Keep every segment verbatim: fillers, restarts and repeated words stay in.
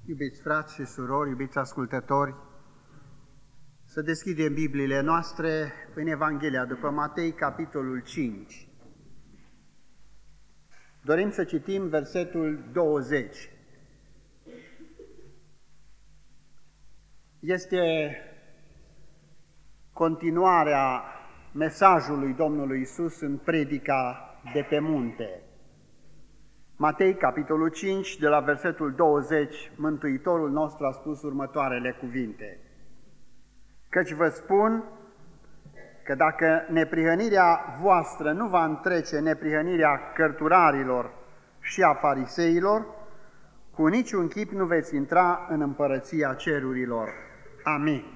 Iubiți frați și surori, iubiți ascultători, să deschidem Bibliile noastre în Evanghelia după Matei, capitolul cinci. Dorim să citim versetul douăzeci. Este continuarea mesajului Domnului Iisus în predica de pe munte. Matei, capitolul cinci, de la versetul douăzeci, Mântuitorul nostru a spus următoarele cuvinte: Căci vă spun că dacă neprihănirea voastră nu va întrece neprihănirea cărturarilor și a fariseilor, cu niciun chip nu veți intra în împărăția cerurilor. Amin.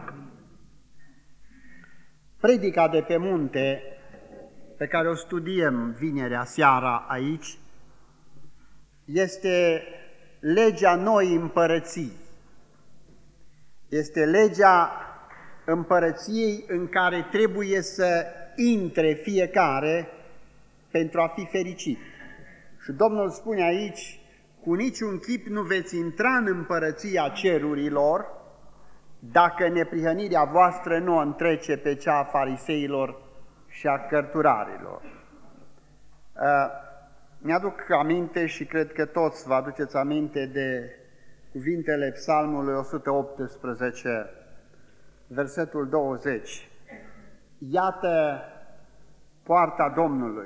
Predica de pe munte, pe care o studiem vinerea seara aici, este legea noii împărății. Este legea împărăției în care trebuie să intre fiecare pentru a fi fericit. Și Domnul spune aici: cu niciun chip nu veți intra în împărăția cerurilor dacă neprihănirea voastră nu o întrece pe cea a fariseilor și a cărturarilor. Mi-aduc aminte și cred că toți vă aduceți aminte de cuvintele Psalmului o sută optsprezece, versetul douăzeci. Iată poarta Domnului.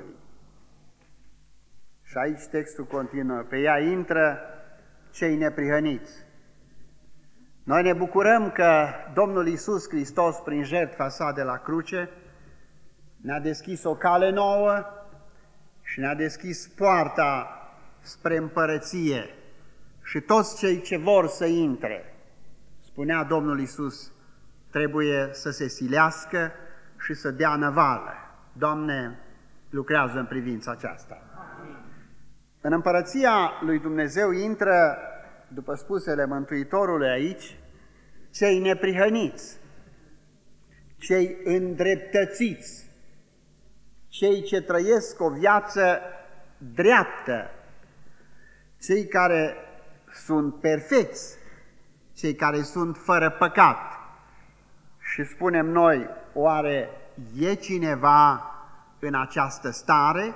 Și aici textul continuă: pe ea intră cei neprihăniți. Noi ne bucurăm că Domnul Iisus Hristos, prin jertfa sa de la cruce, ne-a deschis o cale nouă și ne-a deschis poarta spre împărăție. Și toți cei ce vor să intre, spunea Domnul Iisus, trebuie să se silească și să dea năvală. Doamne, lucrează în privința aceasta. Amin. În împărăția lui Dumnezeu intră, după spusele Mântuitorului aici, cei neprihăniți, cei îndreptățiți, cei ce trăiesc o viață dreaptă, cei care sunt perfecți, cei care sunt fără păcat. Și spunem noi, oare e cineva în această stare?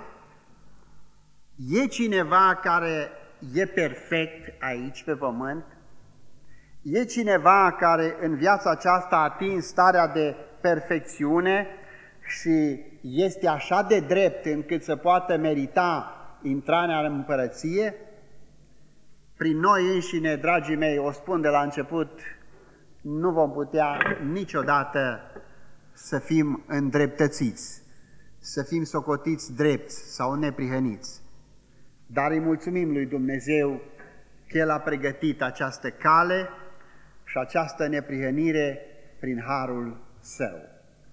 E cineva care e perfect aici pe pământ? E cineva care în viața aceasta a atins starea de perfecțiune și este așa de drept încât să poată merita intrarea în împărăție? Prin noi înșine, dragii mei, o spun de la început, nu vom putea niciodată să fim îndreptățiți, să fim socotiți drepți sau neprihăniți. Dar îi mulțumim lui Dumnezeu că El a pregătit această cale și această neprihănire prin harul Său.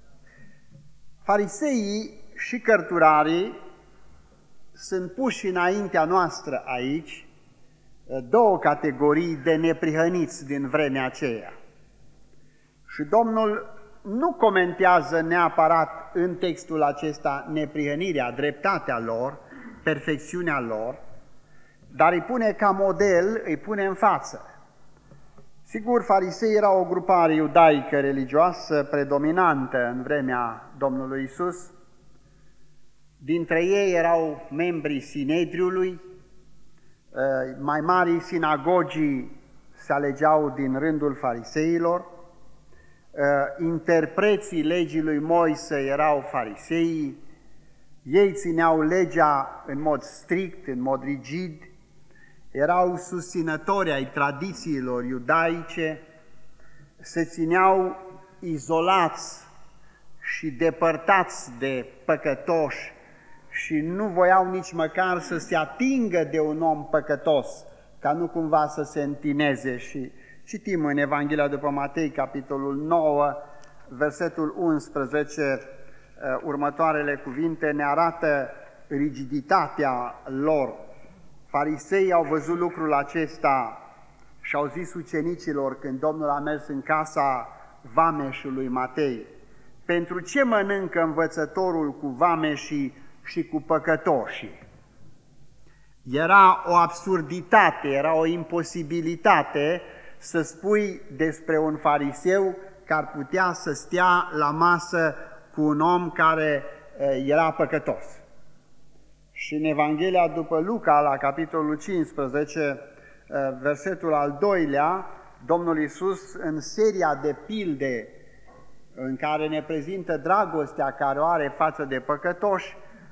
Fariseii și cărturarii sunt puși înaintea noastră aici, două categorii de neprihăniți din vremea aceea. Și Domnul nu comentează neapărat în textul acesta neprihănirea, dreptatea lor, perfecțiunea lor, dar îi pune ca model, îi pune în față. Sigur, farisei era o grupare iudaică religioasă predominantă în vremea Domnului Iisus. Dintre ei erau membrii Sinedriului, mai mari sinagogii se alegeau din rândul fariseilor, interpreții legii lui Moise erau fariseii, ei țineau legea în mod strict, în mod rigid, erau susținători ai tradițiilor iudaice, se țineau izolați și depărtați de păcătoși și nu voiau nici măcar să se atingă de un om păcătos, ca nu cumva să se întineze. Și citim în Evanghelia după Matei, capitolul nouă, versetul unsprezece, următoarele cuvinte ne arată rigiditatea lor. Fariseii au văzut lucrul acesta și au zis ucenicilor când Domnul a mers în casa vameșului Matei: pentru ce mănâncă învățătorul cu vameșii și cu păcătoșii? Era o absurditate, era o imposibilitate să spui despre un fariseu că ar putea să stea la masă cu un om care era păcătos. Și în Evanghelia după Luca, la capitolul cincisprezece, versetul al doilea, Domnul Iisus, în seria de pilde în care ne prezintă dragostea care o are față de păcătoși,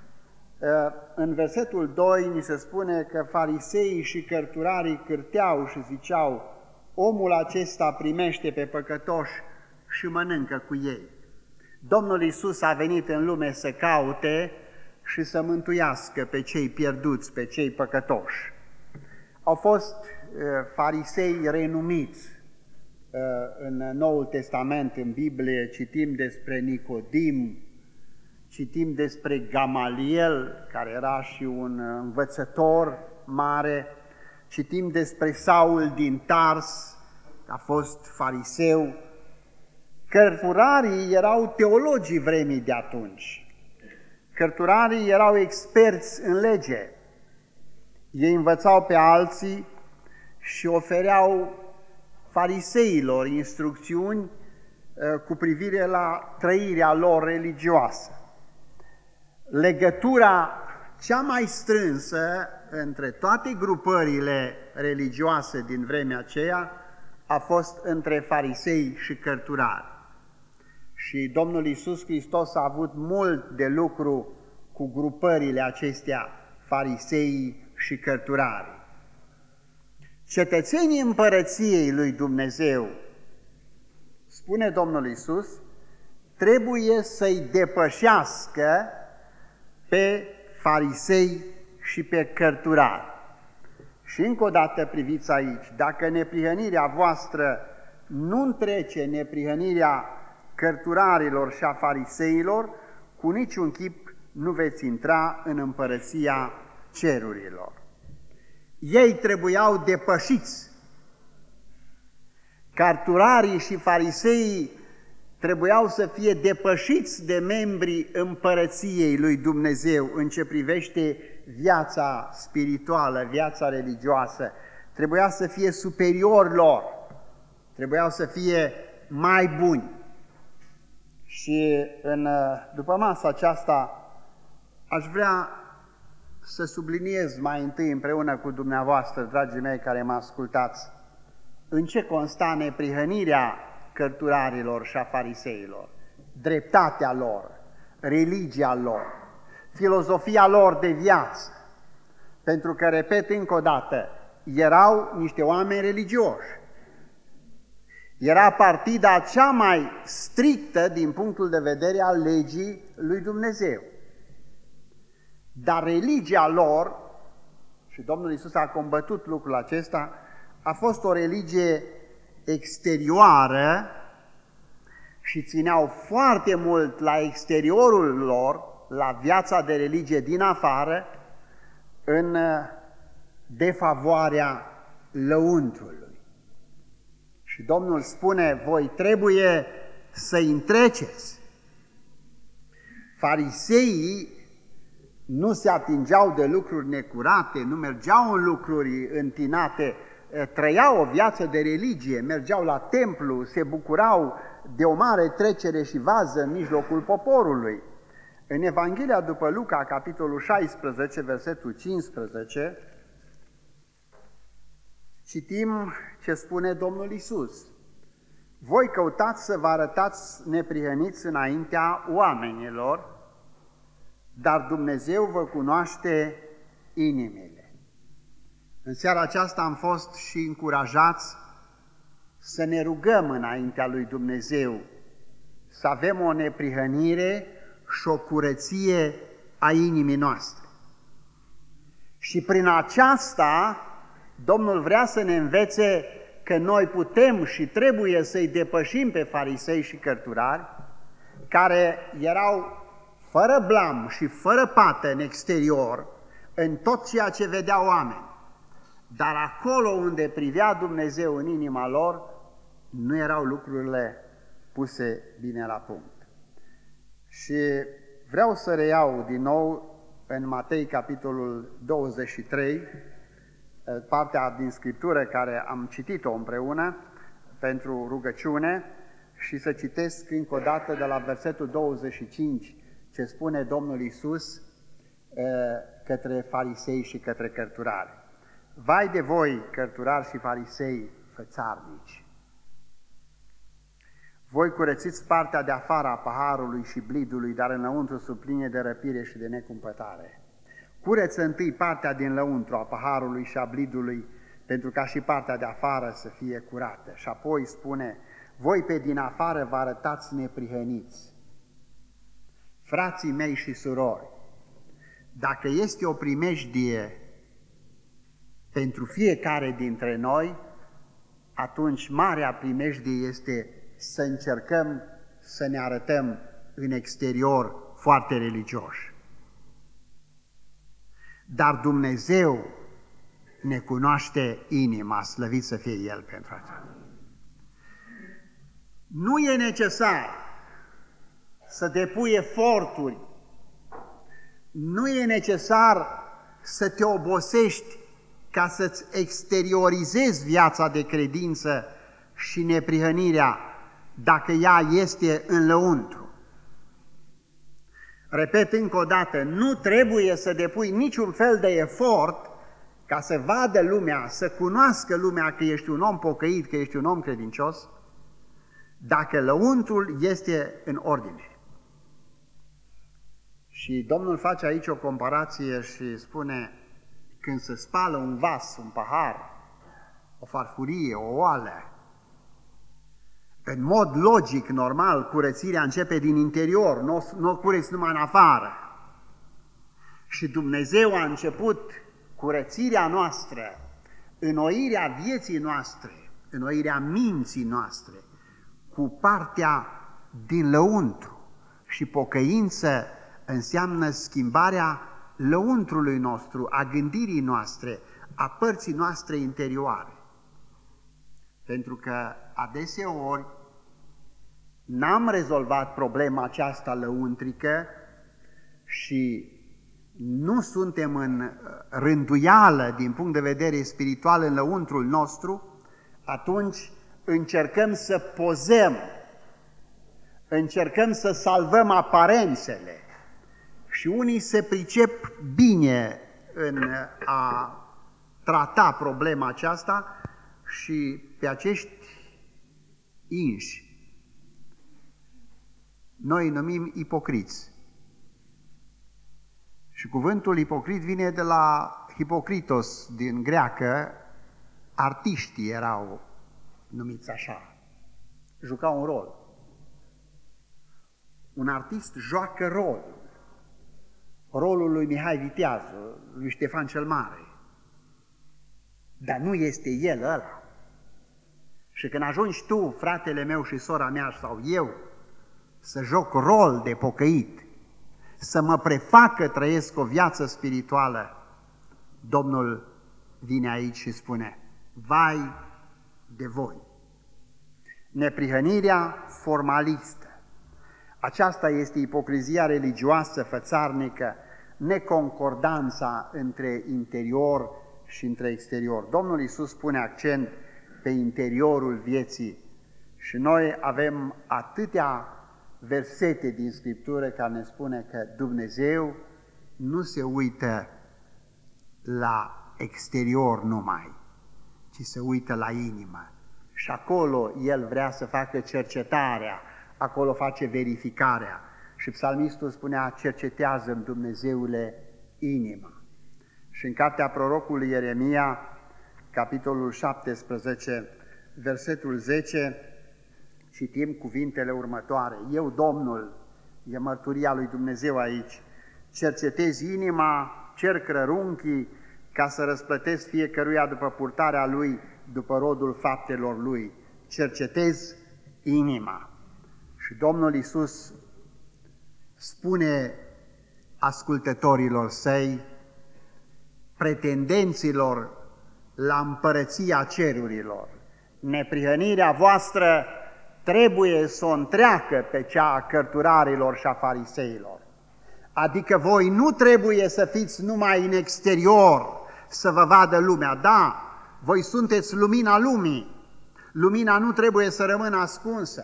în versetul doi ni se spune că fariseii și cărturarii cârteau și ziceau: omul acesta primește pe păcătoși și mănâncă cu ei. Domnul Iisus a venit în lume să caute și să mântuiască pe cei pierduți, pe cei păcătoși. Au fost uh, farisei renumiți uh, în Noul Testament, în Biblie, citim despre Nicodim, citim despre Gamaliel, care era și un învățător mare, citim despre Saul din Tars, a fost fariseu. Cărturarii erau teologii vremii de atunci. Cărturarii erau experți în lege. Ei învățau pe alții și ofereau fariseilor instrucțiuni cu privire la trăirea lor religioasă. Legătura cea mai strânsă între toate grupările religioase din vremea aceea a fost între farisei și cărturari. Și Domnul Iisus Hristos a avut mult de lucru cu grupările acestea, farisei și cărturari. Cetățenii împărăției lui Dumnezeu, spune Domnul Iisus, trebuie să-i depășească pe farisei și pe cărturari. Și încă o dată priviți aici, dacă neprihănirea voastră nu întrece neprihănirea cărturarilor și a fariseilor, cu niciun chip nu veți intra în împărăția cerurilor. Ei trebuiau depășiți. Cărturarii și fariseii trebuiau să fie depășiți de membrii împărăției lui Dumnezeu în ce privește viața spirituală, viața religioasă. Trebuia să fie superior lor, trebuiau să fie mai buni. Și în, după masa aceasta aș vrea să subliniez mai întâi împreună cu dumneavoastră, dragii mei care mă ascultați, în ce consta neprihănirea cărturarilor și a fariseilor, dreptatea lor, religia lor, filozofia lor de viață. Pentru că, repet încă o dată, erau niște oameni religioși. Era partida cea mai strictă din punctul de vedere al legii lui Dumnezeu. Dar religia lor, și Domnul Iisus a combătut lucrul acesta, a fost o religie exterioară și țineau foarte mult la exteriorul lor, la viața de religie din afară, în defavoarea lăuntrului. Și Domnul spune, voi trebuie să-i întreceți. Fariseii nu se atingeau de lucruri necurate, nu mergeau în lucruri întinate, trăiau o viață de religie, mergeau la templu, se bucurau de o mare trecere și vază în mijlocul poporului. În Evanghelia după Luca, capitolul șaisprezece, versetul cincisprezece, citim ce spune Domnul Iisus. Voi căutați să vă arătați neprihăniți înaintea oamenilor, dar Dumnezeu vă cunoaște inimile. În seara aceasta am fost și încurajați să ne rugăm înaintea lui Dumnezeu, să avem o neprihănire și o curăție a inimii noastre. Și prin aceasta Domnul vrea să ne învețe că noi putem și trebuie să-i depășim pe farisei și cărturari, care erau fără blam și fără pată în exterior, în tot ceea ce vedeau oameni. Dar acolo unde privea Dumnezeu în inima lor, nu erau lucrurile puse bine la punct. Și vreau să reiau din nou în Matei, capitolul douăzeci și trei, partea din Scriptură care am citit-o împreună pentru rugăciune, și să citesc încă o dată de la versetul douăzeci și cinci ce spune Domnul Iisus către farisei și către cărturari. Vai de voi, cărturari și farisei fățarnici! Voi curățiți partea de afară a paharului și blidului, dar înăuntru sub pline de răpire și de necumpătare. Curăță întâi partea din lăuntru a paharului și a blidului, pentru ca și partea de afară să fie curată. Și apoi spune, voi pe din afară vă arătați neprihăniți. Frații mei și surori, dacă este o primejdie pentru fiecare dintre noi, atunci marea primejdie este să încercăm să ne arătăm în exterior foarte religioși. Dar Dumnezeu ne cunoaște inima, slăvit să fie El pentru aceasta. Nu e necesar să depui eforturi, nu e necesar să te obosești ca să-ți exteriorizezi viața de credință și neprihănirea dacă ea este în lăuntru. Repet încă o dată, nu trebuie să depui niciun fel de efort ca să vadă lumea, să cunoască lumea că ești un om pocăit, că ești un om credincios, dacă lăuntrul este în ordine. Și Domnul face aici o comparație și spune, când se spală un vas, un pahar, o farfurie, o oală, în mod logic, normal, curățirea începe din interior, nu, nu o cureți numai în afară. Și Dumnezeu a început curățirea noastră, înnoirea vieții noastre, înnoirea minții noastre, cu partea din lăuntru. Și pocăință înseamnă schimbarea lăuntrului nostru, a gândirii noastre, a părții noastre interioare. Pentru că adeseori n-am rezolvat problema aceasta lăuntrică și nu suntem în rânduială din punct de vedere spiritual în lăuntrul nostru, atunci încercăm să pozăm, încercăm să salvăm aparențele și unii se pricep bine în a trata problema aceasta și pe acești inși noi îi numim ipocriți. Și cuvântul ipocrit vine de la Hipocritos din greacă, artiștii erau numiți așa, jucau un rol. Un artist joacă rol, rolul lui Mihai Viteazu, lui Ștefan cel Mare, dar nu este el ăla. Și când ajungi tu, fratele meu și sora mea sau eu, să joc rol de pocăit, să mă prefac că trăiesc o viață spirituală, Domnul vine aici și spune, vai de voi! Neprihănirea formalistă. Aceasta este ipocrizia religioasă fățarnică, neconcordanța între interior și între exterior. Domnul Iisus pune accent pe interiorul vieții și noi avem atâtea versete din Scriptură care ne spune că Dumnezeu nu se uită la exterior numai, ci se uită la inimă. Și acolo El vrea să facă cercetarea, acolo face verificarea. Și psalmistul spunea, cercetează-mi, Dumnezeule, inima. Și în cartea prorocului Ieremia, capitolul șaptesprezece, versetul zece, citim cuvintele următoare. Eu, Domnul, e mărturia lui Dumnezeu aici, cercetez inima, cerc rărunchii, ca să răsplătesc fiecăruia după purtarea lui, după rodul faptelor lui. Cercetez inima. Și Domnul Iisus spune ascultătorilor săi, pretendenților la împărăția cerurilor, neprihănirea voastră trebuie să o întreacă pe cea a cărturarilor și a fariseilor. Adică voi nu trebuie să fiți numai în exterior, să vă vadă lumea. Da, voi sunteți lumina lumii. Lumina nu trebuie să rămână ascunsă.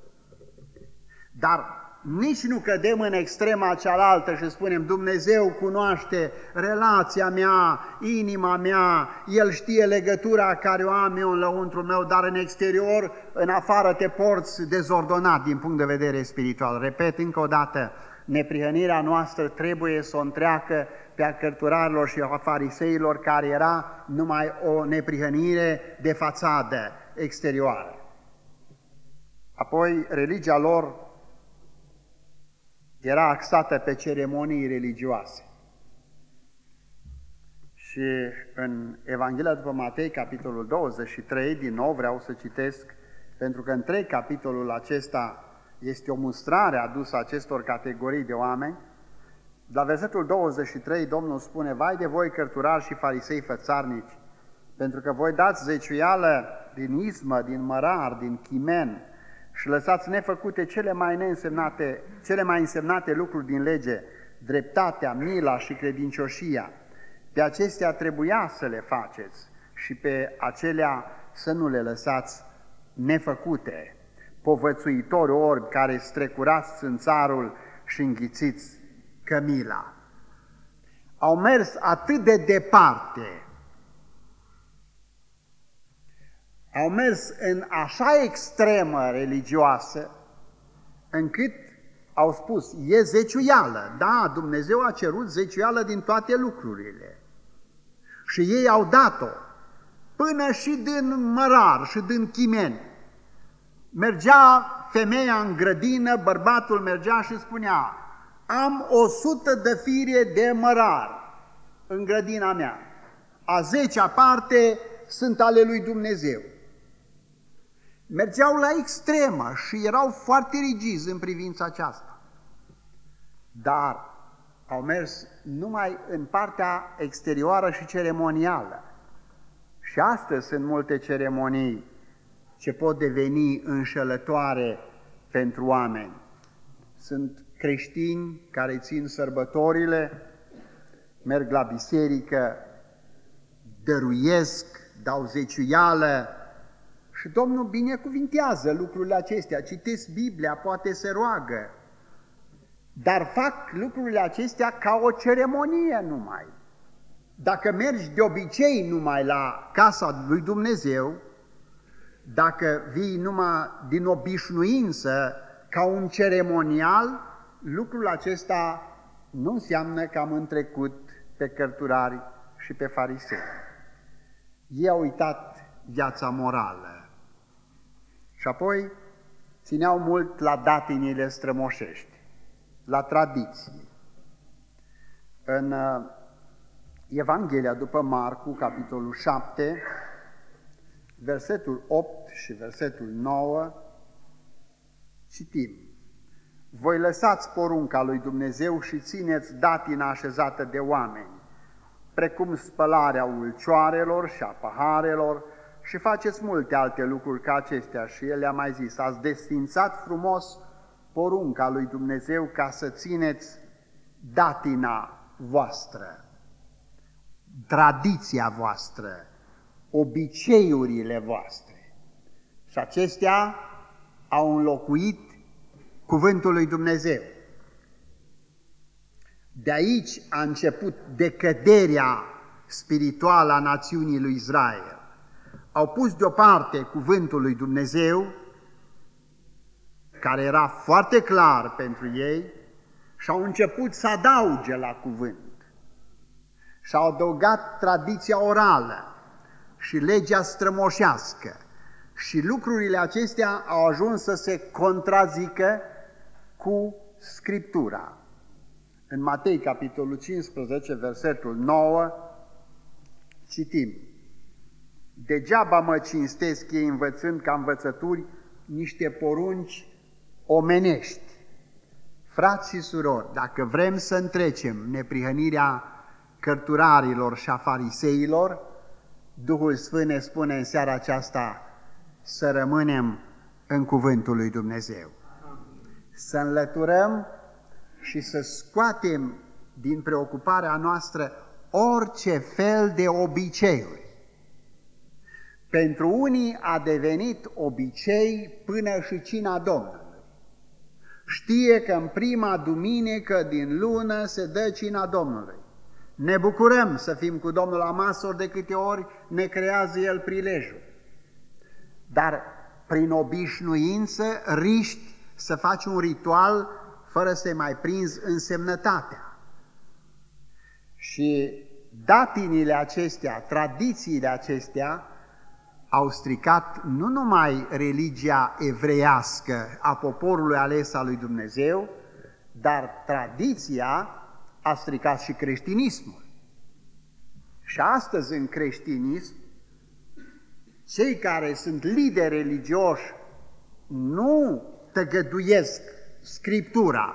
Dar nici nu cădem în extrema cealaltă și spunem Dumnezeu cunoaște relația mea, inima mea, El știe legătura care o am eu în lăuntrul meu, dar în exterior, în afară te porți dezordonat din punct de vedere spiritual. Repet încă o dată, neprihănirea noastră trebuie să o întreacă pe a cărturarilor și a fariseilor, care era numai o neprihănire de fațadă exterioară. Apoi, religia lor era axată pe ceremonii religioase. Și în Evanghelia după Matei, capitolul douăzeci și trei, din nou vreau să citesc, pentru că întreg capitolul acesta este o mustrare adusă acestor categorii de oameni. La versetul douăzeci și trei, Domnul spune: vai de voi, cărturari și farisei fățarnici, pentru că voi dați zeciuială din izmă, din mărar, din chimen, și lăsați nefăcute cele mai neînsemnate, cele mai însemnate lucruri din lege, dreptatea, mila și credincioșia. Pe acestea trebuia să le faceți și pe acelea să nu le lăsați nefăcute. Povățuitori orbi care strecurați țânțarul și înghițiți cămila. Au mers atât de departe, au mers în așa extremă religioasă, încât au spus, e zeciuială. Da, Dumnezeu a cerut zeciuială din toate lucrurile. Și ei au dat-o, până și din mărar și din chimeni. Mergea femeia în grădină, bărbatul mergea și spunea, am o sută de fire de mărar în grădina mea, a zecea parte sunt ale lui Dumnezeu. Mergeau la extremă și erau foarte rigizi în privința aceasta. Dar au mers numai în partea exterioară și ceremonială. Și astăzi sunt multe ceremonii ce pot deveni înșelătoare pentru oameni. Sunt creștini care țin sărbătorile, merg la biserică, dăruiesc, dau zeciuială și Domnul binecuvintează lucrurile acestea. Citesc Biblia, poate se roagă, dar fac lucrurile acestea ca o ceremonie numai. Dacă mergi de obicei numai la casa lui Dumnezeu, dacă vii numai din obișnuință ca un ceremonial, lucrul acesta nu înseamnă că am întrecut pe cărturari și pe farisei. Ei au uitat viața morală și apoi țineau mult la datinile strămoșești, la tradiții. În Evanghelia după Marcu, capitolul șapte, versetul opt și versetul nouă, citim: voi lăsați porunca lui Dumnezeu și țineți datina așezată de oameni, precum spălarea ulcioarelor și a paharelor, și faceți multe alte lucruri ca acestea. Și el le-a mai zis: ați desfințat frumos porunca lui Dumnezeu ca să țineți datina voastră, tradiția voastră, obiceiurile voastre. Și acestea au înlocuit cuvântul lui Dumnezeu. De aici a început decăderea spirituală a națiunii lui Israel. Au pus deoparte cuvântul lui Dumnezeu, care era foarte clar pentru ei, și au început să adauge la cuvânt. Și au adăugat tradiția orală și legea strămoșească. Și lucrurile acestea au ajuns să se contrazică cu Scriptura. În Matei, capitolul cincisprezece, versetul nouă, citim: degeaba mă cinstesc ei învățând ca învățături niște porunci omenești. Frați și surori, dacă vrem să întrecem neprihănirea cărturarilor și a fariseilor, Duhul Sfânt ne spune în seara aceasta să rămânem în cuvântul lui Dumnezeu. Să înlăturăm și să scoatem din preocuparea noastră orice fel de obiceiuri. Pentru unii a devenit obicei până și cina Domnului. Știe că în prima duminică din lună se dă cina Domnului. Ne bucurăm să fim cu Domnul la masă, ori de câte ori ne creează El prilejul. Dar prin obișnuință riști să faci un ritual fără să-i mai prinzi însemnătatea. Și datinile acestea, tradițiile acestea, au stricat nu numai religia evreiască a poporului ales al lui Dumnezeu, dar tradiția a stricat și creștinismul. Și astăzi în creștinism, cei care sunt lideri religioși nu tăgăduiesc Scriptura,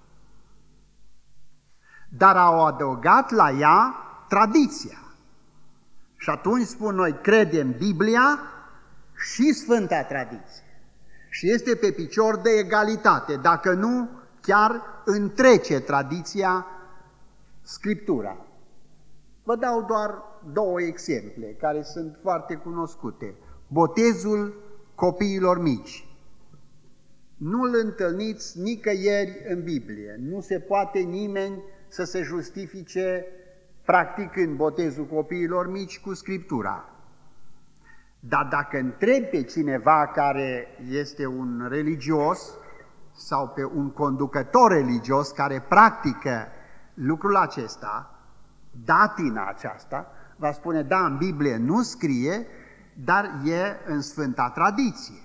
dar au adăugat la ea tradiția. Și atunci spun noi, credem Biblia și Sfânta Tradiție. Și este pe picior de egalitate, dacă nu, chiar întrece tradiția Scriptura. Vă dau doar două exemple care sunt foarte cunoscute. Botezul copiilor mici. Nu-l întâlniți nicăieri în Biblie. Nu se poate nimeni să se justifice practicând botezul copiilor mici cu Scriptura. Dar dacă întrebi pe cineva care este un religios sau pe un conducător religios care practică lucrul acesta, datina aceasta, va spune, da, în Biblie nu scrie, dar e în Sfânta Tradiție.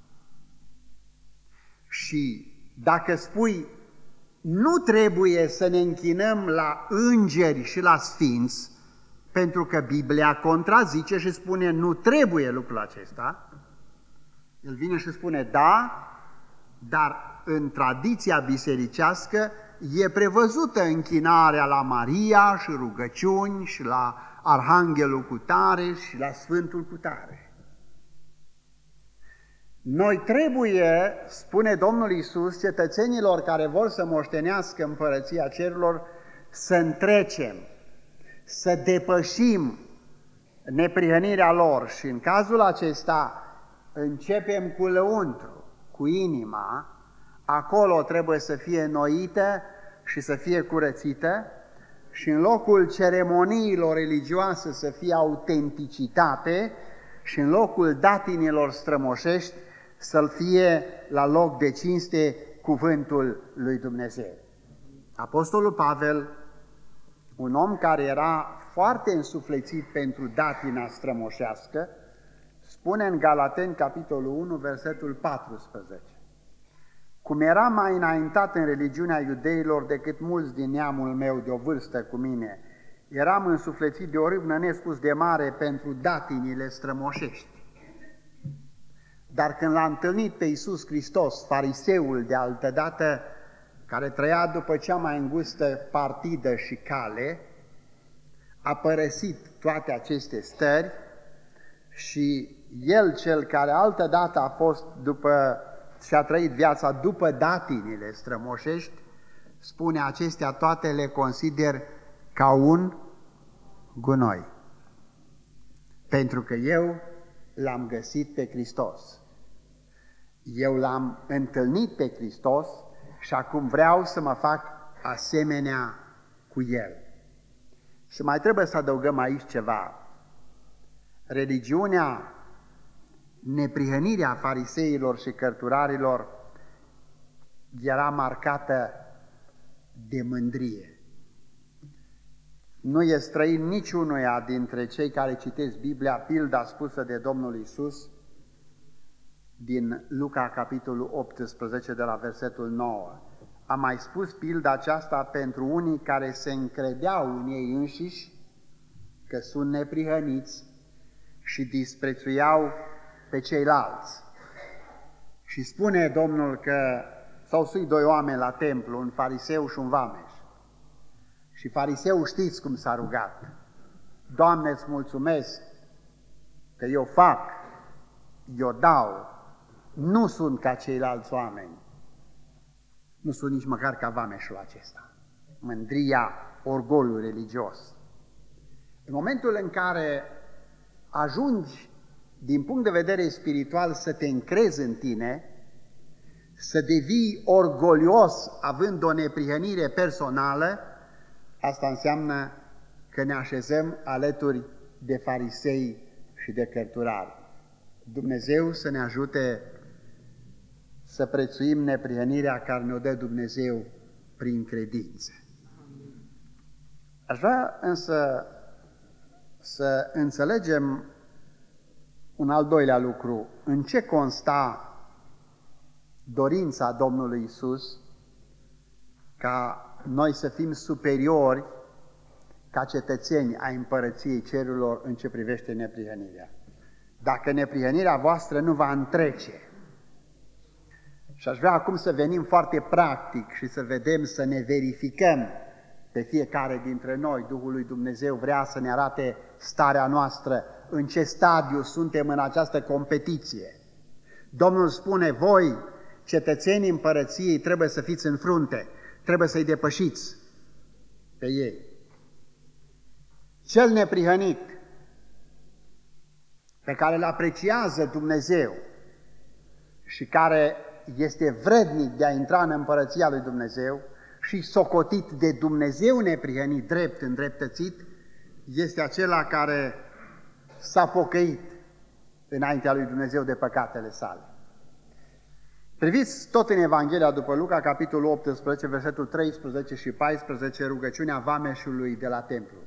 Și dacă spui, nu trebuie să ne închinăm la îngeri și la sfinți, pentru că Biblia contrazice și spune, nu trebuie lucrul acesta, el vine și spune, da, dar în tradiția bisericească e prevăzută închinarea la Maria și rugăciuni și la Arhanghelul cutare și la Sfântul cutare. Noi trebuie, spune Domnul Iisus, cetățenilor care vor să moștenească împărăția cerurilor, să întrecem, să depășim neprihănirea lor și în cazul acesta începem cu lăuntru, cu inima, acolo trebuie să fie înnoită și să fie curățită și în locul ceremoniilor religioase să fie autenticitate și în locul datinilor strămoșești să-l fie la loc de cinste cuvântul lui Dumnezeu. Apostolul Pavel, un om care era foarte însuflețit pentru datina strămoșească, spune în Galateni, capitolul unu, versetul paisprezece. Cum era mai înaintat în religiunea iudeilor decât mulți din neamul meu de o vârstă cu mine, eram însuflețit de o râvnă nespus de mare pentru datinile strămoșești. Dar când l-a întâlnit pe Iisus Hristos, fariseul de altădată, care trăia după cea mai îngustă partidă și cale, a părăsit toate aceste stări și el, cel care altădată a fost după și a trăit viața după datinile strămoșești, spune, acestea toate le consider ca un gunoi, pentru că eu l-am găsit pe Hristos. Eu l-am întâlnit pe Hristos și acum vreau să mă fac asemenea cu El. Și mai trebuie să adăugăm aici ceva. Religiunea, neprihănirea fariseilor și cărturarilor era marcată de mândrie. Nu e străin niciunuia dintre cei care citesc Biblia pilda spusă de Domnul Iisus din Luca, capitolul optsprezece, de la versetul nouă. Am mai spus pilda aceasta pentru unii care se încredeau în ei înșiși că sunt neprihăniți și disprețuiau pe ceilalți. Și spune Domnul că s-au suit doi oameni la templu, un fariseu și un vameș. Și fariseul știți cum s-a rugat. Doamne, îți mulțumesc că eu fac, eu dau, nu sunt ca ceilalți oameni. nu sunt nici măcar ca vameșul acesta. Mândria, orgoliul religios. În momentul în care ajungi, din punct de vedere spiritual, să te încrezi în tine, să devii orgolios având o neprihănire personală, asta înseamnă că ne așezăm alături de farisei și de cărturari. Dumnezeu să ne ajute să prețuim neprihănirea care ne-o dă Dumnezeu prin credință. Aș vrea însă să înțelegem un al doilea lucru. În ce consta dorința Domnului Iisus ca noi să fim superiori ca cetățeni ai împărăției cerurilor în ce privește neprihănirea. Dacă neprihănirea voastră nu va întrece, și aș vrea acum să venim foarte practic și să vedem, să ne verificăm pe fiecare dintre noi. Duhul lui Dumnezeu vrea să ne arate starea noastră, în ce stadiu suntem în această competiție. Domnul spune, voi, cetățenii împărăției, trebuie să fiți în frunte, trebuie să-i depășiți pe ei. Cel neprihănit, pe care îl apreciază Dumnezeu și care este vrednic de a intra în împărăția lui Dumnezeu și socotit de Dumnezeu neprihănit, drept, îndreptățit, este acela care s-a pocăit înaintea lui Dumnezeu de păcatele sale. Priviți tot în Evanghelia după Luca, capitolul optsprezece, versetul treisprezece și paisprezece, rugăciunea vameșului de la templu.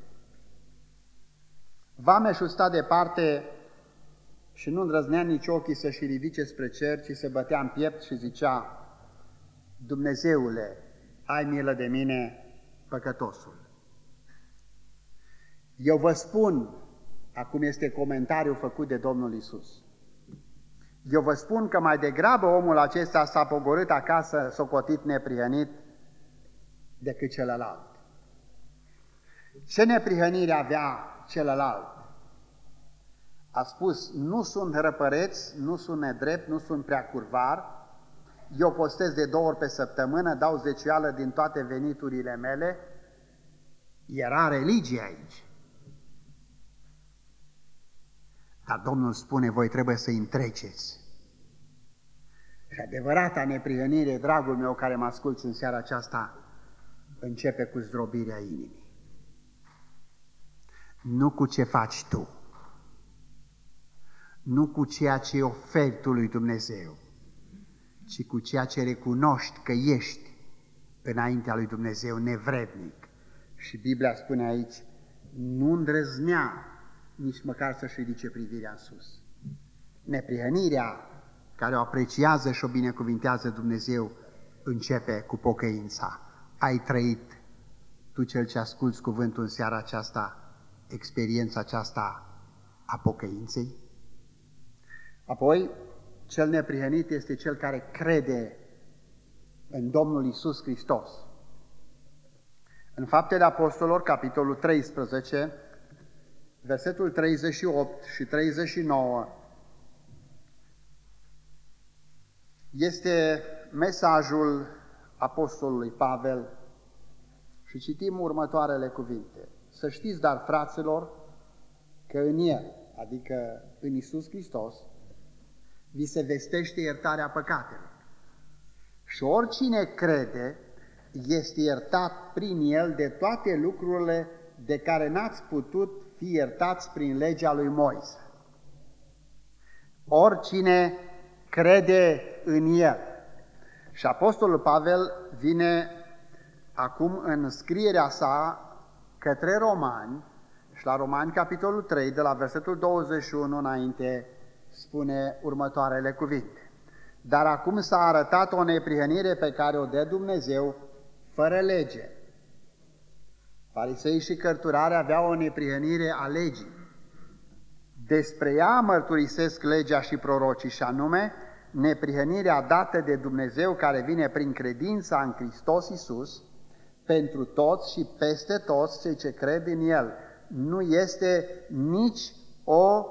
Vameșul sta departe și nu îndrăznea nici ochii să-și ridice spre cer, ci se bătea în piept și zicea, Dumnezeule, ai milă de mine, păcătosul. Eu vă spun, acum este comentariul făcut de Domnul Iisus, eu vă spun că mai degrabă omul acesta s-a pogorât acasă, socotit neprihănit, decât celălalt. Ce neprihănire avea celălalt? A spus, nu sunt răpăreț, nu sunt nedrept, nu sunt prea curvar, eu postez de două ori pe săptămână, dau zeciuială din toate veniturile mele. Era religie aici. Dar Domnul spune, voi trebuie să-i întreceți. Și adevărata neprihănire, dragul meu care mă asculți în seara aceasta, începe cu zdrobirea inimii. Nu cu ce faci tu, nu cu ceea ce oferi tu lui Dumnezeu, ci cu ceea ce recunoști că ești înaintea lui Dumnezeu nevrednic. Și Biblia spune aici, nu îndrăznea nici măcar să-și ridice privirea în sus. Neprihănirea care o apreciază și o binecuvintează Dumnezeu începe cu pocăința. Ai trăit, tu cel ce asculți cuvântul în seara aceasta, experiența aceasta a pocăinței? Apoi, cel neprihănit este cel care crede în Domnul Iisus Hristos. În Faptele Apostolilor, capitolul treisprezece, versetul treizeci și opt și treizeci și nouă, este mesajul apostolului Pavel și citim următoarele cuvinte. Să știți, dar, fraților, că în El, adică în Iisus Hristos, vi se vestește iertarea păcatelor. Și oricine crede este iertat prin El de toate lucrurile de care n-ați putut fi iertați prin legea lui Moise. Oricine crede în El. Și apostolul Pavel vine acum în scrierea sa către romani și la Romani, capitolul trei, de la versetul douăzeci și unu înainte, spune următoarele cuvinte. Dar acum s-a arătat o neprihănire pe care o dă Dumnezeu fără lege. Farisei și cărturari aveau o neprihănire a legii. Despre ea mărturisesc legea și prorocii, și anume neprihănirea dată de Dumnezeu care vine prin credința în Hristos Iisus pentru toți și peste toți cei ce cred în El. Nu este nici o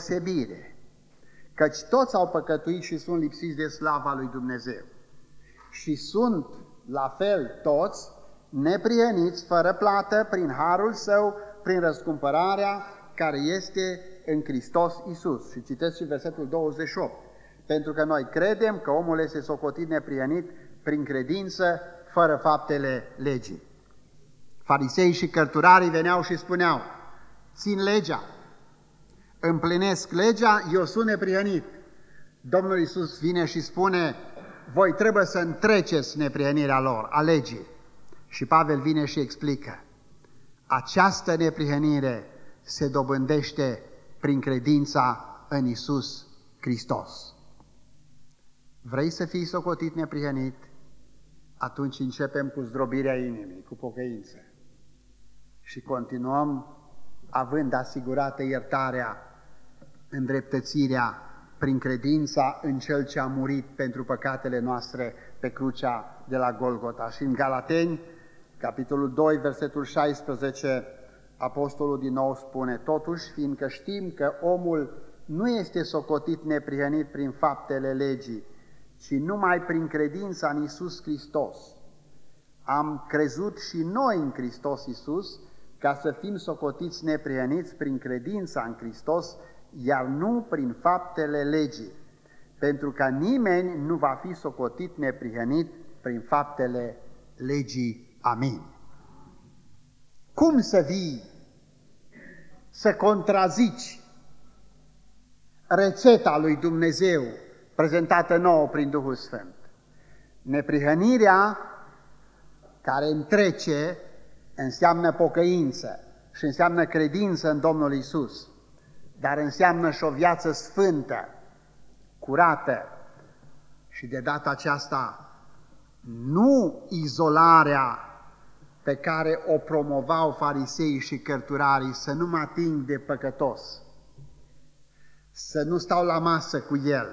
deosebire, căci toți au păcătuit și sunt lipsiți de slava lui Dumnezeu. și sunt la fel toți neprihăniți, fără plată, prin harul său, prin răscumpărarea care este în Hristos Iisus. Și citesc și versetul douăzeci și opt. Pentru că noi credem că omul este socotit neprihănit prin credință, fără faptele legii. Farisei și cărturarii veneau și spuneau: țin legea, împlinesc legea, eu sunt neprihănit. Domnul Iisus vine și spune: voi trebuie să întreceți neprihănirea lor, a legii. Și Pavel vine și explică: această neprihănire se dobândește prin credința în Iisus Hristos. Vrei să fii socotit neprihănit? Atunci începem cu zdrobirea inimii, cu pocăință. Și continuăm având asigurată iertarea, îndreptățirea prin credința în Cel ce a murit pentru păcatele noastre pe crucea de la Golgota. Și în Galateni, capitolul doi, versetul șaisprezece, apostolul din nou spune: totuși, fiindcă știm că omul nu este socotit neprihănit prin faptele legii, ci numai prin credința în Iisus Hristos, am crezut și noi în Hristos Iisus, ca să fim socotiți neprihăniți prin credința în Hristos, iar nu prin faptele legii, pentru că nimeni nu va fi socotit neprihănit prin faptele legii. Amin. Cum să vii să contrazici rețeta lui Dumnezeu prezentată nouă prin Duhul Sfânt? Neprihănirea care întrece înseamnă pocăință și înseamnă credință în Domnul Iisus, dar înseamnă și o viață sfântă, curată și de data aceasta nu izolarea pe care o promovau fariseii și cărturarii, să nu mă ating de păcătos, să nu stau la masă cu el.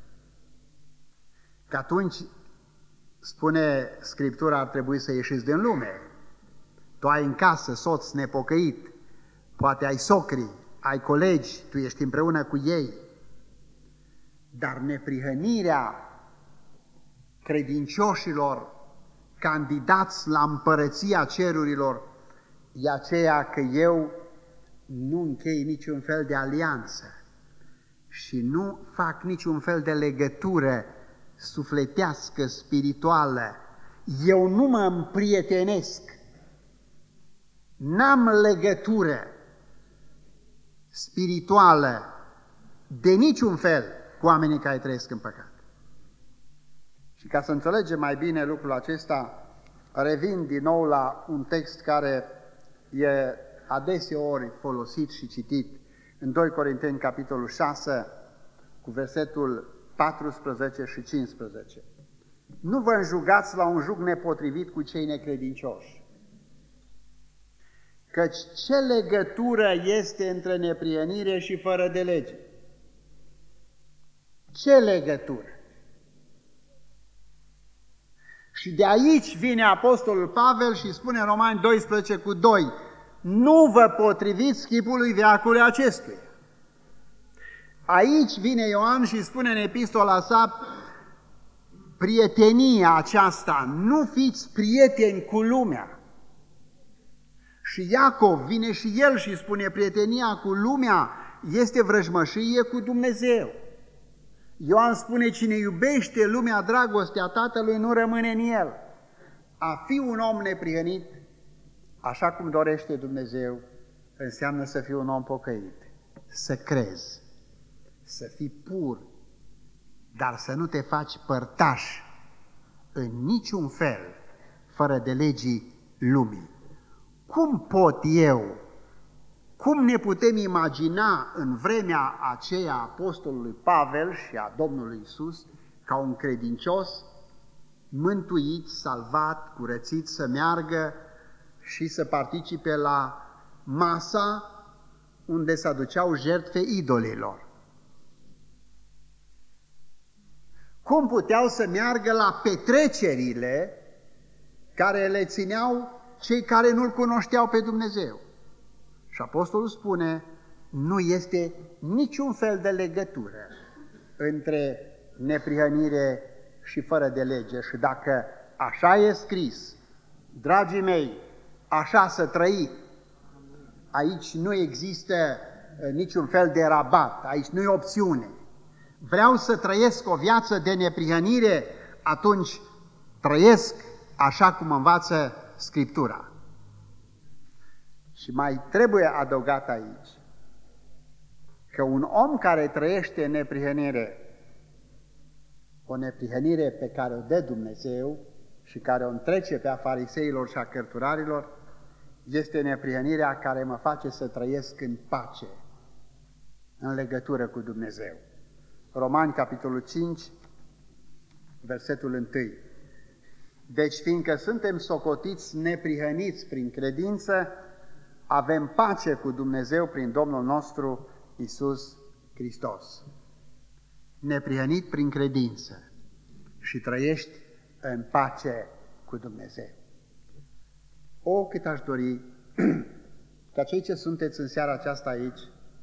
Că atunci, spune Scriptura, ar trebui să ieșiți din lume. Tu ai în casă soț nepocăit, poate ai socri, ai colegi, tu ești împreună cu ei, dar neprihănirea credincioșilor candidați la împărăția cerurilor e aceea că eu nu închei niciun fel de alianță și nu fac niciun fel de legătură sufletească, spirituală. Eu nu mă împrietenesc, n-am legătură spirituală de niciun fel cu oamenii care trăiesc în păcat. Și ca să înțelegem mai bine lucrul acesta, revin din nou la un text care e adeseori folosit și citit în doi Corinteni, capitolul șase, cu versetul paisprezece și cincisprezece. Nu vă înjugați la un jug nepotrivit cu cei necredincioși, căci ce legătură este între neprihănire și fără de lege? Ce legătură? Și de aici vine apostolul Pavel și spune în Romani doisprezece cu doi: nu vă potriviți chipului veacului acestuia. Aici vine Ioan și spune în epistola sa prietenia aceasta: nu fiți prieteni cu lumea. Și Iacov vine și el și spune prietenia cu lumea este vrăjmășie cu Dumnezeu. Ioan spune: cine iubește lumea, dragostea Tatălui nu rămâne în el. A fi un om neprihănit, așa cum dorește Dumnezeu, înseamnă să fii un om pocăit, să crezi, să fii pur, dar să nu te faci părtaș în niciun fel fără de legii lumii. Cum pot eu, cum ne putem imagina în vremea aceea a apostolului Pavel și a Domnului Iisus ca un credincios mântuit, salvat, curățit, să meargă și să participe la masa unde se aduceau jertfe idolilor? Cum puteau să meargă la petrecerile care le țineau cei care nu-L cunoșteau pe Dumnezeu? Și apostolul spune: nu este niciun fel de legătură între neprihănire și fără de lege. Și dacă așa e scris, dragii mei, așa să trăi, aici nu există niciun fel de rabat, aici nu e opțiune. Vreau să trăiesc o viață de neprihănire, atunci trăiesc așa cum învață Scriptura. Și mai trebuie adăugat aici că un om care trăiește în neprihănire, o neprihănire pe care o dă Dumnezeu și care o întrece pe a fariseilor și a cărturarilor, este neprihănirea care mă face să trăiesc în pace, în legătură cu Dumnezeu. Romani, capitolul cinci, versetul unu. Deci, fiindcă suntem socotiți neprihăniți prin credință, avem pace cu Dumnezeu prin Domnul nostru Iisus Hristos. Neprihănit prin credință și trăiești în pace cu Dumnezeu. O, cât aș dori ca cei ce sunteți în seara aceasta aici,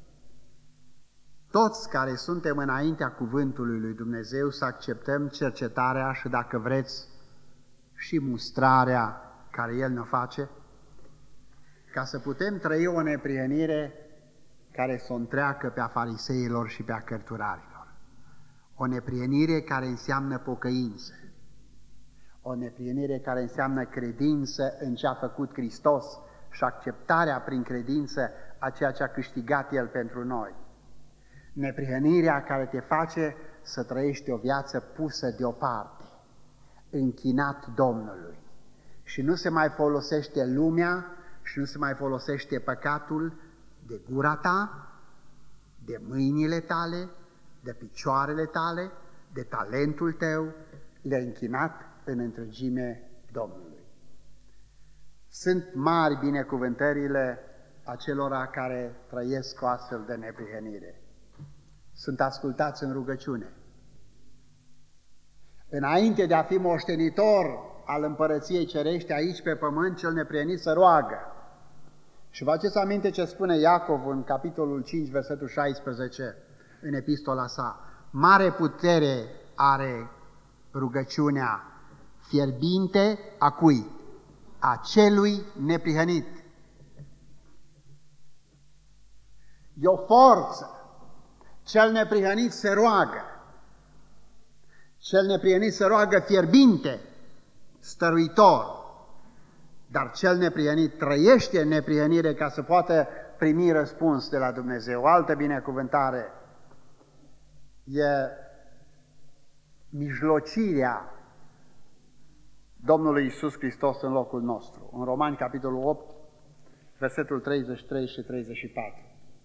toți care suntem înaintea cuvântului lui Dumnezeu, să acceptăm cercetarea și, dacă vreți, și mustrarea care El ne face, ca să putem trăi o neprihănire care să o întreacă pe a fariseilor și pe a cărturarilor. O neprihănire care înseamnă pocăință. O neprihănire care înseamnă credință în ce a făcut Hristos și acceptarea prin credință a ceea ce a câștigat El pentru noi. Neprihănirea care te face să trăiești o viață pusă deoparte, închinat Domnului. Și nu se mai folosește lumea și nu se mai folosește păcatul de gura ta, de mâinile tale, de picioarele tale, de talentul tău, le-ai închinat în întregime Domnului. Sunt mari binecuvântările acelora care trăiesc o astfel de neprihănire. Sunt ascultați în rugăciune. Înainte de a fi moștenitor al împărăției cerești aici pe pământ, cel neprihănit se roagă. Și vă aduceți aminte ce spune Iacov în capitolul cinci, versetul șaisprezece, în epistola sa. Mare putere are rugăciunea fierbinte a cui? A celui neprihănit. E o forță. Cel neprihănit se roagă. Cel neprihănit se roagă fierbinte, stăruitor. Dar cel neprihănit trăiește în neprihănire ca să poată primi răspuns de la Dumnezeu. O altă binecuvântare e mijlocirea Domnului Iisus Hristos în locul nostru. În Romani, capitolul opt, versetul treizeci și trei și treizeci și patru.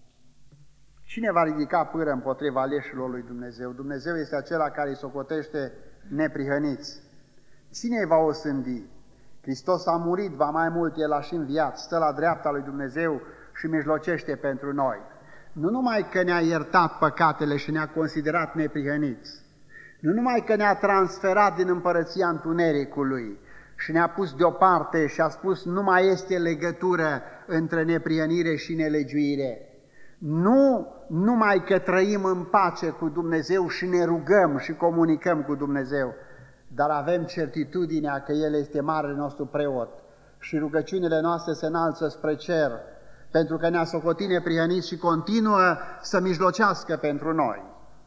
Cine va ridica pâră împotriva aleșilor lui Dumnezeu? Dumnezeu este acela care îi socotește neprihăniți. Cine îi va osândi? Hristos a murit, va mai mult, El a și înviat, stă la dreapta lui Dumnezeu și mijlocește pentru noi. Nu numai că ne-a iertat păcatele și ne-a considerat neprihăniți, nu numai că ne-a transferat din împărăția întunericului și ne-a pus deoparte și a spus nu mai este legătură între neprihănire și nelegiuire. Nu numai că trăim în pace cu Dumnezeu și ne rugăm și comunicăm cu Dumnezeu, dar avem certitudinea că El este marele nostru preot și rugăciunile noastre se înalță spre cer, pentru că ne-a socotit neprihăniți și continuă să mijlocească pentru noi.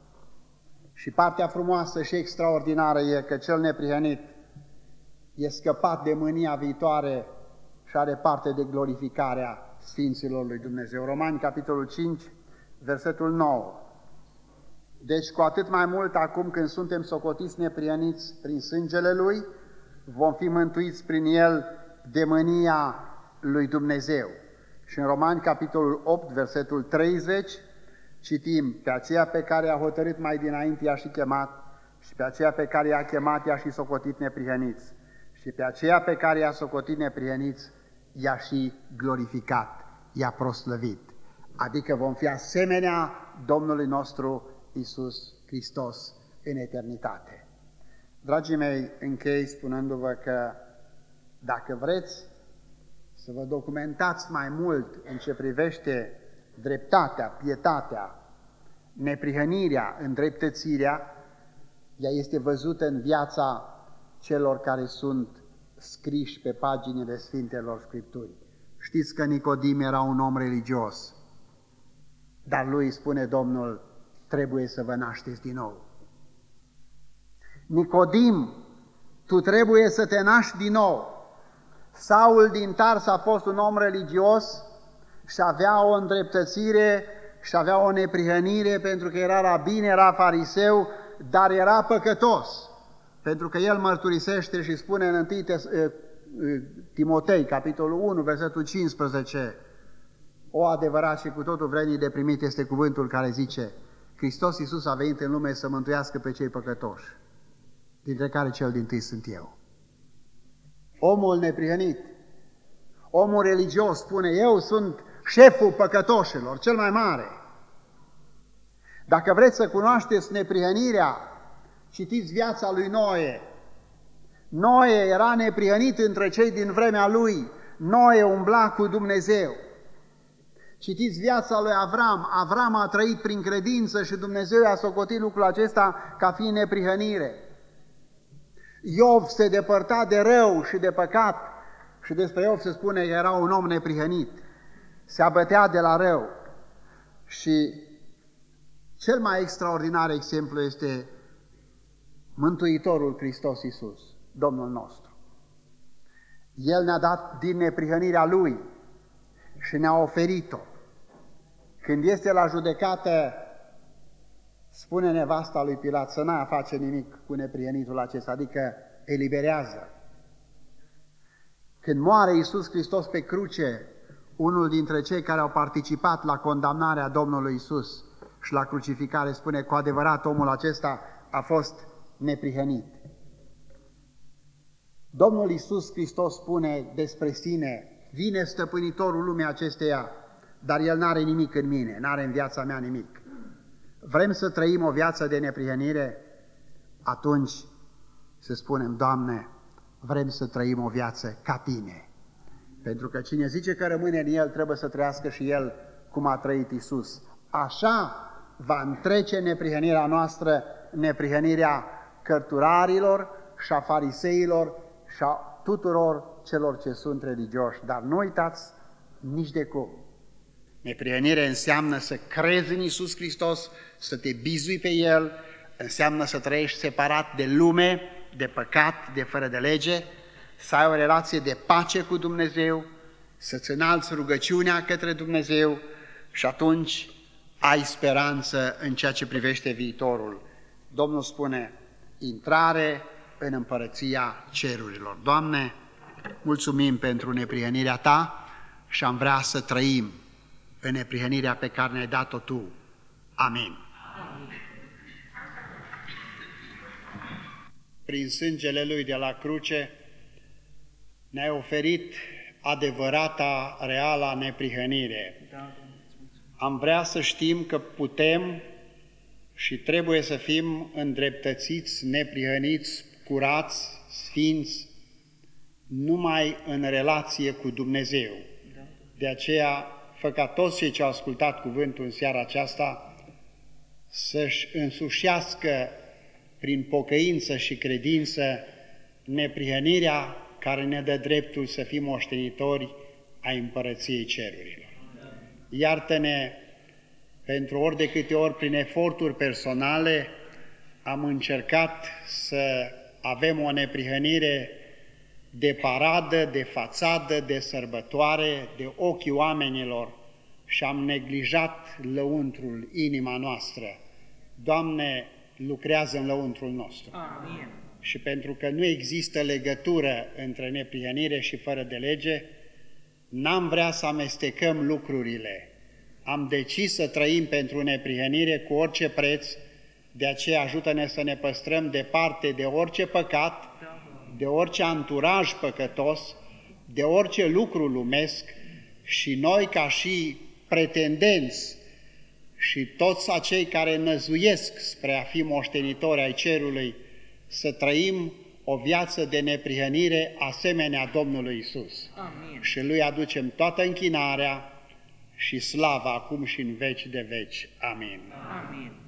Și partea frumoasă și extraordinară e că cel neprihănit e scăpat de mânia viitoare și are parte de glorificarea Sfinților lui Dumnezeu. Romani, capitolul cinci, versetul nouă. Deci, cu atât mai mult acum când suntem socotiți neprihăniți prin sângele Lui, vom fi mântuiți prin El de mânia lui Dumnezeu. Și în Romani, capitolul opt, versetul treizeci, citim: pe aceea pe care i-a hotărât mai dinainte i-a și chemat, și pe aceea pe care i-a chemat i-a și socotit neprihăniți, și pe aceea pe care i-a socotit neprihăniți i-a și glorificat, i-a proslăvit. Adică vom fi asemenea Domnului nostru Iisus Hristos în eternitate. Dragii mei, închei spunându-vă că dacă vreți să vă documentați mai mult în ce privește dreptatea, pietatea, neprihănirea, îndreptățirea, ea este văzută în viața celor care sunt scriși pe paginile Sfintelor Scripturii. Știți că Nicodim era un om religios, dar lui spune Domnul, trebuie să vă nașteți din nou. Nicodim, tu trebuie să te naști din nou. Saul din Tars a fost un om religios și avea o îndreptățire și avea o neprihănire pentru că era rabin, era fariseu, dar era păcătos. Pentru că el mărturisește și spune în întâi Timotei, capitolul unu, versetul cincisprezece, o adevărat și cu totul vrednic de primit este cuvântul care zice, Hristos Iisus a venit în lume să mântuiască pe cei păcătoși, dintre care cel dintâi sunt eu. Omul neprihănit, omul religios spune, eu sunt șeful păcătoșilor, cel mai mare. Dacă vreți să cunoașteți neprihănirea, citiți viața lui Noe. Noe era neprihănit între cei din vremea lui, Noe umbla cu Dumnezeu. Citiți viața lui Avram, Avram a trăit prin credință și Dumnezeu i-a socotit lucrul acesta ca fiind neprihănire. Iov se depărta de rău și de păcat și despre Iov se spune că era un om neprihănit, se abătea de la rău. Și cel mai extraordinar exemplu este Mântuitorul Hristos Iisus, Domnul nostru. El ne-a dat din neprihănirea Lui și ne-a oferit-o. Când este la judecată, spune nevasta lui Pilat să n-a face nimic cu neprihănitul acesta, adică eliberează. Când moare Iisus Hristos pe cruce, unul dintre cei care au participat la condamnarea Domnului Iisus și la crucificare spune, cu adevărat omul acesta a fost neprihănit. Domnul Iisus Hristos spune despre sine, vine stăpânitorul lumii acesteia, dar el n-are nimic în mine, n-are în viața mea nimic. Vrem să trăim o viață de neprihănire? Atunci să spunem, Doamne, vrem să trăim o viață ca Tine. Pentru că cine zice că rămâne în El, trebuie să trăiască și El cum a trăit Iisus. Așa va întrece neprihănirea noastră, neprihănirea cărturarilor și a fariseilor și a tuturor celor ce sunt religioși. Dar nu uitați nici de cum. Neprihănire înseamnă să crezi în Iisus Hristos, să te bizui pe El, înseamnă să trăiești separat de lume, de păcat, de fără de lege, să ai o relație de pace cu Dumnezeu, să-ți înalți rugăciunea către Dumnezeu și atunci ai speranță în ceea ce privește viitorul. Domnul spune, intrare în împărăția cerurilor. Doamne, mulțumim pentru neprihănirea Ta și am vrea să trăim în neprihănirea pe care ne-ai dat-o Tu. Amin. Amin. Prin sângele Lui de la cruce ne-ai oferit adevărata, reala neprihănire. Am vrea să știm că putem și trebuie să fim îndreptățiți, neprihăniți, curați, sfinți, numai în relație cu Dumnezeu. De aceea, fă ca toți cei ce au ascultat cuvântul în seara aceasta să-și însușească prin pocăință și credință neprihănirea care ne dă dreptul să fim moștenitori ai împărăției cerurilor. Iartă-ne pentru ori de câte ori prin eforturi personale am încercat să avem o neprihănire de paradă, de fațadă, de sărbătoare, de ochii oamenilor și am neglijat lăuntrul, inima noastră. Doamne, lucrează în lăuntrul nostru. Amin. Și pentru că nu există legătură între neprihănire și fără de lege, n-am vrea să amestecăm lucrurile. Am decis să trăim pentru neprihănire cu orice preț, de aceea ajută-ne să ne păstrăm departe de orice păcat, de orice anturaj păcătos, de orice lucru lumesc și noi ca și pretendenți și toți acei care năzuiesc spre a fi moștenitori ai cerului, să trăim o viață de neprihănire asemenea Domnului Iisus. Amin. Și Lui aducem toată închinarea și slava acum și în veci de veci. Amin. Amin.